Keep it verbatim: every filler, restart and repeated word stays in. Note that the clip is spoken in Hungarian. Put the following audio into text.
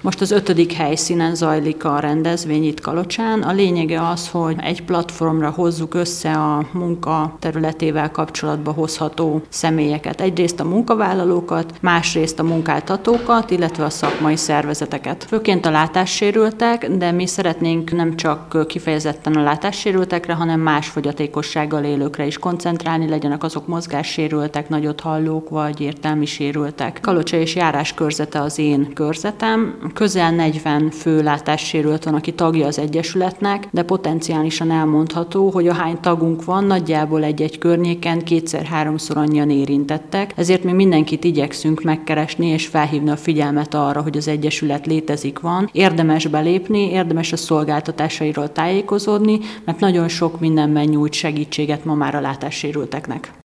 Most az ötödik helyszínen zajlik a rendezvény itt Kalocsán. A lényege az, hogy egy platformra hozzuk össze a munka területével kapcsolatba hozható személyeket. Egyrészt a munkavállalókat, másrészt a munkáltatókat, illetve a szakmai szervezeteket. Főként a látássérültek, de mi szeretnénk nem csak kifejezetten a látássérültekre, hanem más fogyatékossággal élőkre is koncentrálni, legyenek azok mozgássérültek, nagyot hallók vagy értelmi sérültek. Kalocsa és járás körzete az én körzetem. Közel negyven fő látássérült van, aki tagja az egyesületnek, de potenciálisan elmondható, hogy ahány tagunk van, nagyjából egy-egy környéken kétszer-háromszor annyian érintettek. Ezért mi mindenkit igyekszünk megkeresni és felhívni a figyelmet arra, hogy az egyesület létezik, van. Érdemes belépni, érdemes a szolgáltatásairól tájékozódni, mert nagyon sok mindenben nyújt segítséget ma már a látássérülteknek.